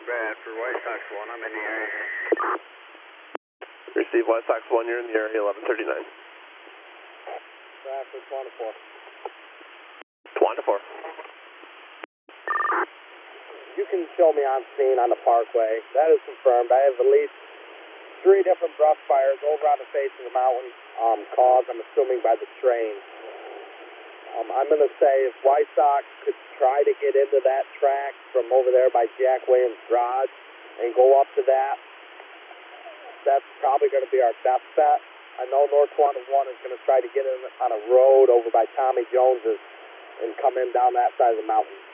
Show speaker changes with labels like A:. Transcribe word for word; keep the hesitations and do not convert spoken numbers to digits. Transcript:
A: Bradford, White Sox one, I'm in the area.
B: Receive White Sox one, you're in the area, eleven thirty-nine.
C: Bradford, twenty-four.
B: twenty-four.
C: You can show me on scene on the parkway. That is confirmed. I have at least three different brush fires over on the face of the mountain, um, caused, I'm assuming, by the train. Um, I'm going to say if White Sox could try to get into that track from over there by Jack Williams' garage and go up to that, that's probably going to be our best bet. I know North twenty-one is going to try to get in on a road over by Tommy Jones's and come in down that side of the mountain.